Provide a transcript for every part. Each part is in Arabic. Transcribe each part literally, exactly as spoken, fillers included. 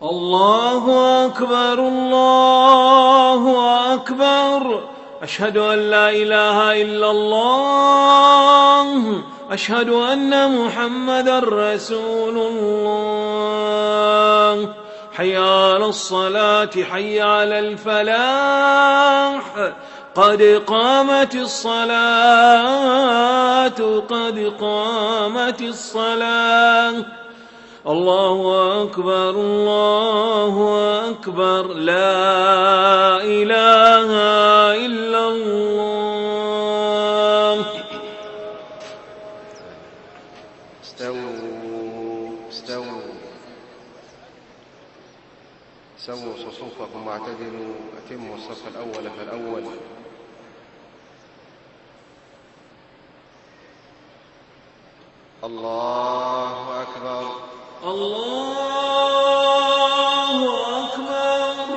الله أكبر الله أكبر. أشهد أن لا إله إلا الله. أشهد أن محمدا رسول الله. حي على الصلاة حي على الفلاح. قد قامت الصلاة قد قامت الصلاة. الله أكبر الله أكبر. لا إله إلا الله. استووا استووا سووا صفوفكم واعتدلوا. أتموا الصف الأول فالأول. الله أكبر الله أكبر.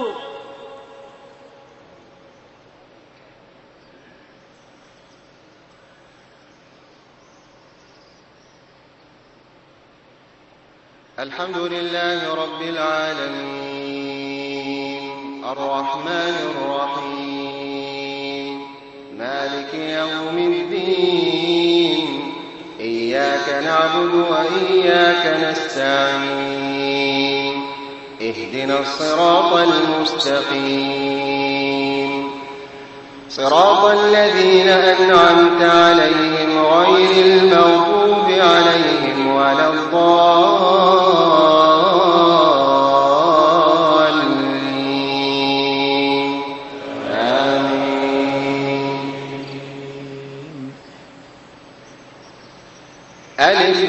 الحمد لله رب العالمين الرحمن الرحيم مالك يوم الدين. إياك نعبد وإياك نستعين. اهدنا الصراط المستقيم صراط الذين أنعمت عليهم غير المغضوب عليهم ولا الضالين. آمين. ألف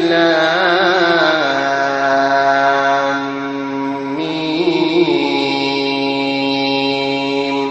لام ميم.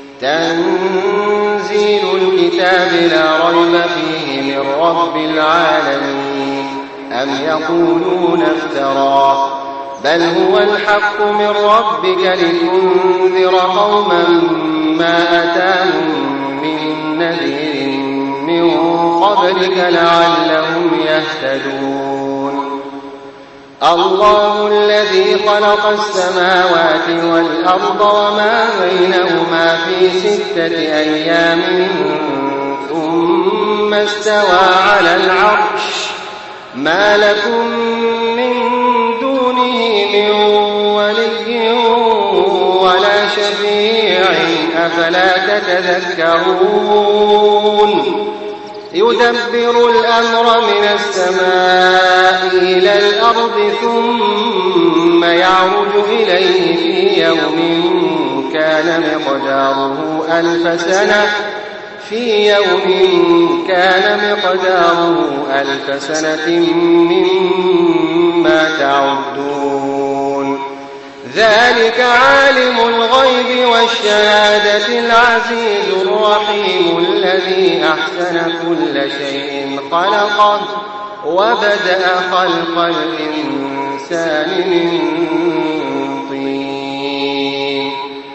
تنزيل الكتاب لا ريب فيه من رب العالمين. أم يقولون افتراه بل هو الحق من ربك لتنذر قوما ما أتاهم من نذير من قبلك لعلهم يهتدون. الله الذي خلق السماوات والأرض وما بينهما في ستة أيام ثم استوى على العرش. ما لكم من دونه من ولي ولا شفيع أفلا تتذكرون. يدبر الأمر من السماء إلى الأرض ثم يعرج إليه في يوم كان مقداره ألف سنة في يوم كان مقداره ألف سنة مما تعدون. ذلك عالم الغيب والشهادة العزيز الرحيم الذي أحسن كل شيء خلقه وبدأ خلق الإنسان من طين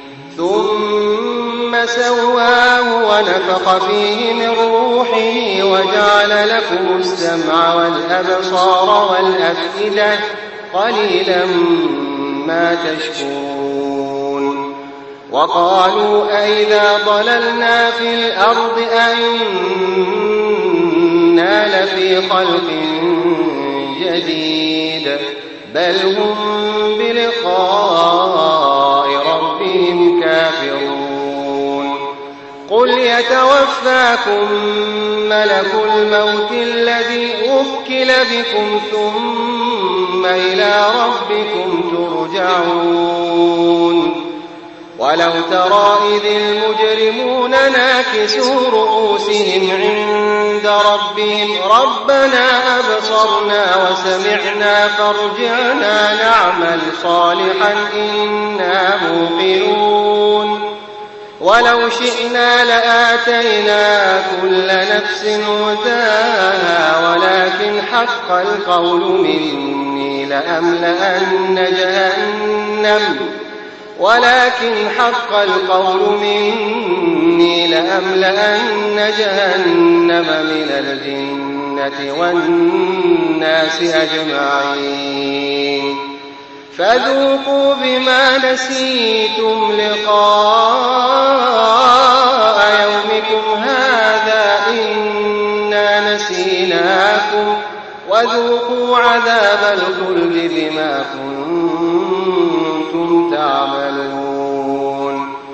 ثم سواه ونفخ فيه من روحه وجعل لكم السمع والأبصار والأفئدة قليلا ما تشكرون. وقالوا أئذا ضللنا في الأرض أئنا لفي خلق جديد بل هم بلقاء ربهم كافرون. قل يتوفاكم ملك الموت الذي وكل بكم ثم إلى ربكم ترجعون. ولو ترى إذ المجرمون ناكسوا رؤوسهم عند ربهم ربنا أبصرنا وسمعنا فارجعنا نعمل صالحا إنا موقنون. ولو شئنا لآتينا كل نفس هداها ولكن حق القول مني لأملأن جهنم ولكن حق القول مني لأملأن جهنم من الجنة والناس أجمعين. فذوقوا بما نسيتم لقاء يومكم هذا إنا نسيناكم وذوقوا عذاب الخلد بما كنتم تعملون.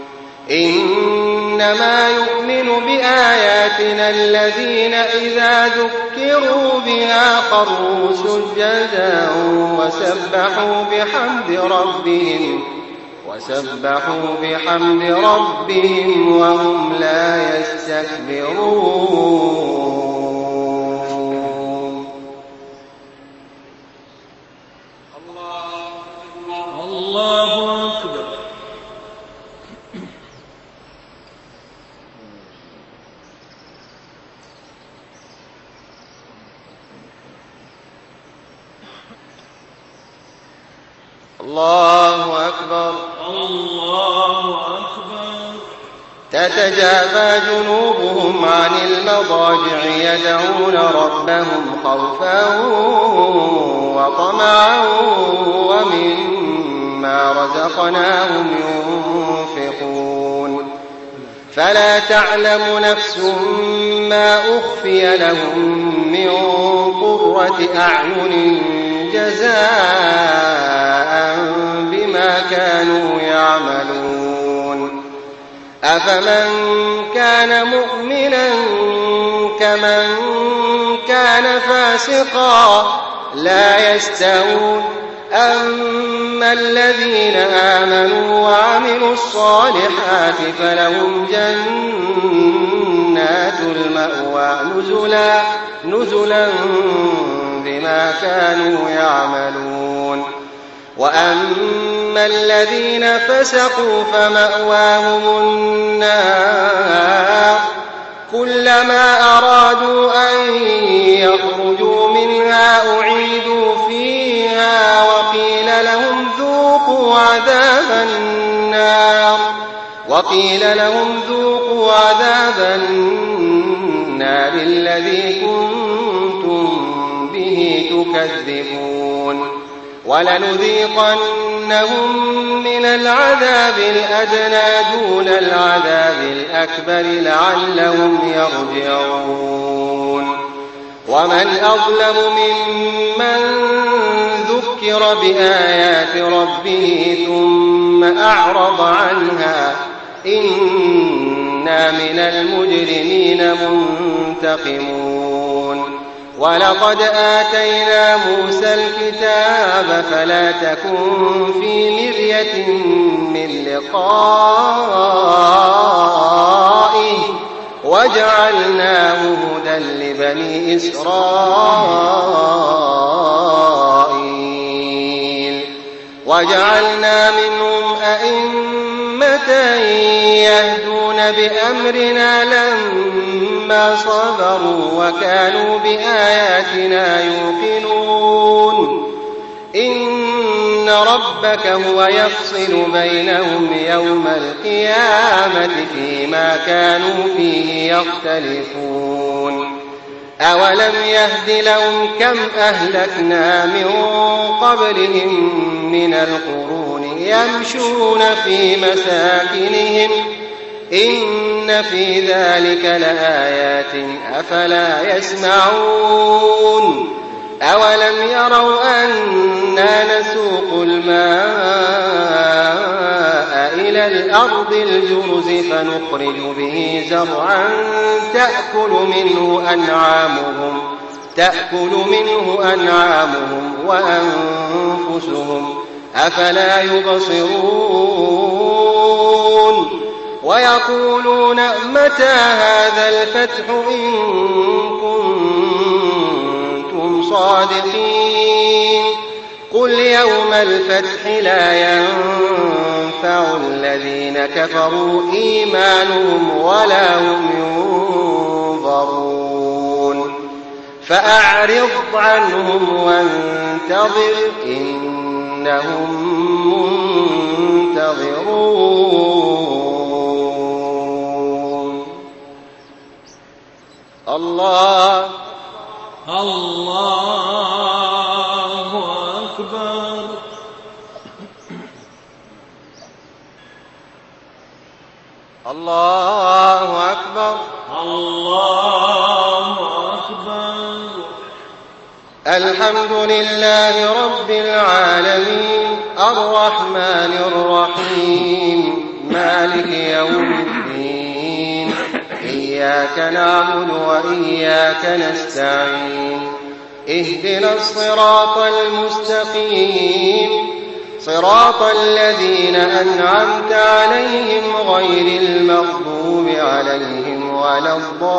إنما يؤمن بآياتنا الذين إذا ذكروا بها خروا سجدا وسبحوا بحمد ربهم وسبحوا بحمد ربهم وهم لا يستكبرون. الله أكبر. الله أكبر. الله أكبر. تتجافى جنوبهم عن المضاجع يدعون ربهم خوفا وطمعا ومما رزقناهم ينفقون. فلا تعلم نفس ما أخفي لهم من قرة أعين جزاء بما كانوا يعملون. أفمن كان مؤمنا كمن كان فاسقا لا يستوون. أما الذين آمنوا وعملوا الصالحات فلهم جنات المأوى نزلا, نزلا بما كانوا يعملون. وأما الذين فسقوا فمأواهم النار كلما أرادوا أن يخرجوا منها أعيدوا فيها وقيل لهم ذوقوا عذاب النار وقيل لهم ذوقوا عذاب النار الذي كنتم به تكذبون. ولنذيقنهم من العذاب الأدنى دون العذاب الأكبر لعلهم يرجعون. ومن أظلم ممن ذكر بآيات ربه ثم أعرض عنها إنا من المجرمين منتقمون. ولقد آتينا موسى الكتاب فلا تكن في مرية من لقائه وجعلناه هدى لبني إسرائيل. وجعلنا منهم أئمة يهدون بأمرنا لما صبروا وكانوا بآياتنا يوقنون. إن ربك هو يفصل بينهم يوم القيامة فيما كانوا فيه يختلفون. أولم يهد لهم كم أهلكنا من قبلهم من القرون يمشون في مساكنهم إن في ذلك لآيات أفلا يسمعون. أولم يروا أنا نسوق الماء إلى الأرض الجرز فنخرج به زرعا تأكل منه أنعامهم تأكل منه أنعامهم وأنفسهم أفلا يبصرون. ويقولون متى هذا الفتح إن كنتم صادقين قل يوم الفتح لا ينفع الذين كفروا إيمانهم ولا هم ينظرون. فأعرض عنهم وانتظر إنهم منتظرون. الله الله أكبر. الله أكبر. الله أكبر. الحمد لله رب العالمين الرحمن الرحيم مالك يوم الدين إياك نعبد وإياك نستعين اهدنا الصراط المستقيم صراط الذين أنعمت عليهم غير المغضوب عليهم ولا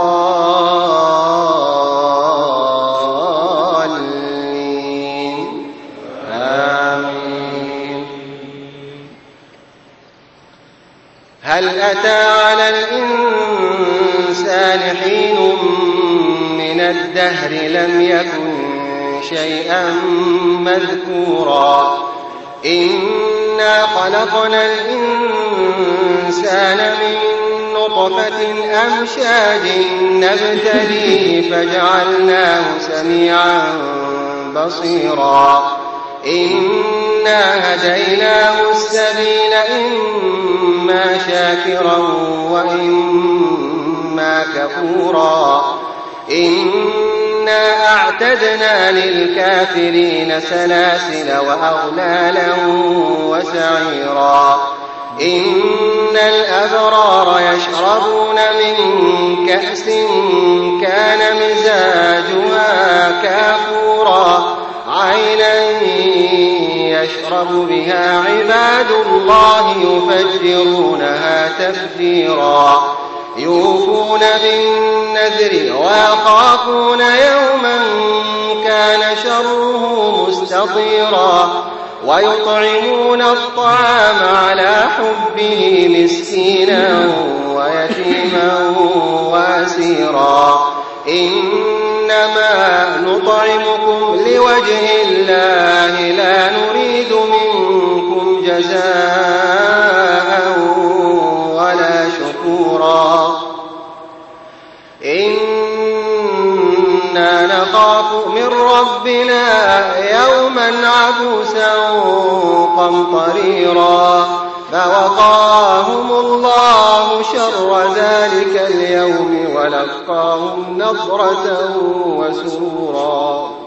الضالين آمين. هل أتى على الإنسان حين من الدهر لم يكن شيئا مذكورا إنا خلقنا الإنسان من نطفة أمشاج نبتليه فجعلناه سميعا بصيرا إنا هديناه السبيل إما شاكرا وإما كفورا إنا أعتدنا للكافرين سلاسل وأغلالا وسعيرا إن الأبرار يشربون من كأس كان مزاجها كافورا عينا يشرب بها عباد الله يفجرونها تفجيرا يوفون بالنذر ويخافون يوما كان شره مستطيرا ويطعمون الطعام على حبه مسكينا ويتيما واسيرا إنما نطعمكم لوجه الله لا نريد منكم جزاء ولا شكورا إنا نخاف من ربنا يوما عبوسا قمطريرا فوقاهم الله شر ذلك اليوم ولقاهم نضرة وسرورا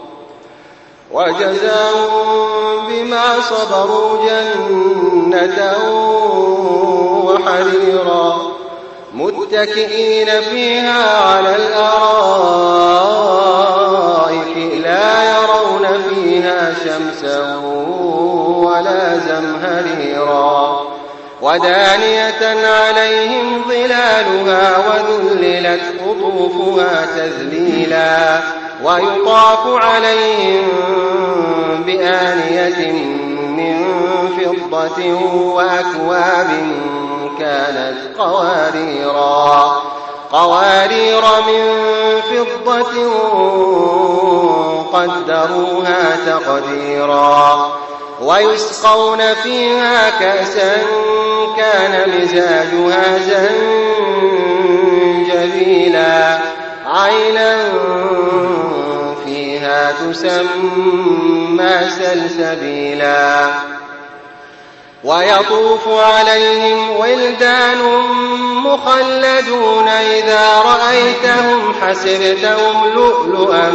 وجزاهم بما صبروا جنة وحريرا متكئين فيها على الأرائك لا يرون فيها شمسا ولا زمهريرا ودانية عليهم ظلالها وذللت قطوفها تذليلا ويطاف عليهم بآنية من فضة وأكواب كانت قواريرا قوارير من فضة قدروها تقديرا ويسقون فيها كأسا كان مزاجها زنجبيلا عينا فيها تسمى سلسبيلا ويطوف عليهم ولدان مخلدون إذا رأيتهم حسبتهم لؤلؤا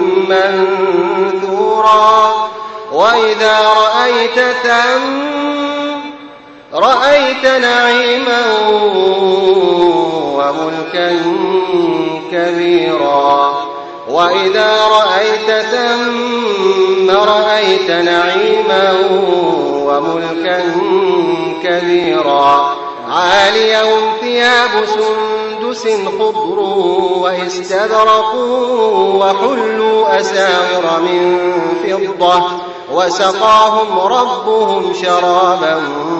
منثورا وإذا رأيت ثم رأيت نعيما وملكا كبيرا وإذا رأيت ثم رأيت نعيما وملكا كبيرا عاليهم ثياب سندس خضر واستبرق وحلوا أساور من فضة وسقاهم ربهم شرابا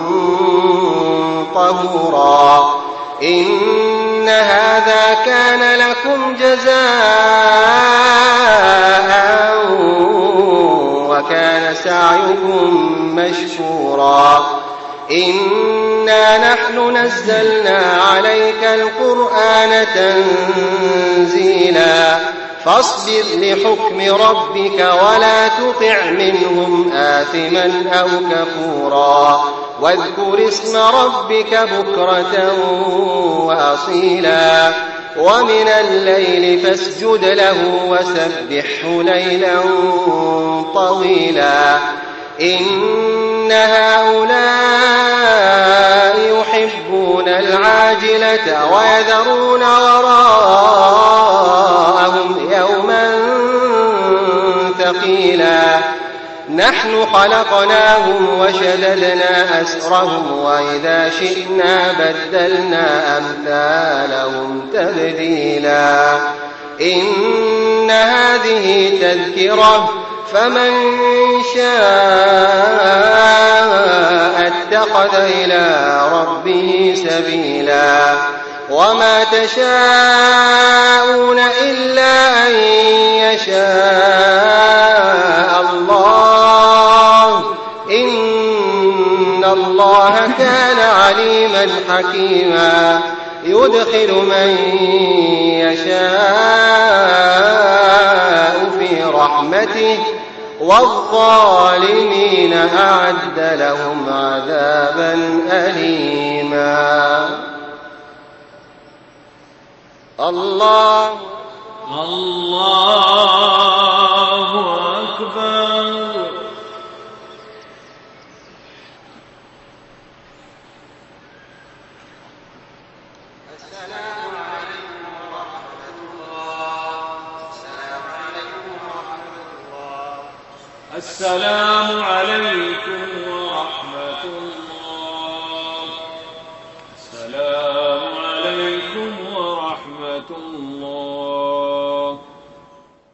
طهورا إن هذا كان لكم جزاء وكان سعيكم مشكورا إنا نحن نزلنا عليك القرآن تنزيلا فاصبر لحكم ربك ولا تطع منهم آثما أو كفورا واذكر اسم ربك بكرة وأصيلا ومن الليل فاسجد له وسبحه ليلا طويلا إن هؤلاء يحبون العاجلة ويذرون وراءهم يوما ثقيلا نحن خلقناهم وشددنا أسرهم وإذا شئنا بدلنا أمثالهم تبديلا إن هذه تذكرة فمن شاء اتخذ إلى ربه سبيلا وما تشاءون إلا أن يشاء الله إن الله كان عليما حكيما يدخل من يشاء في رحمته والظالمين أعد لهم عذابا أليما الله الله أكبر. السلام عليكم ورحمة الله. السلام عليكم ورحمة الله. السلام عليكم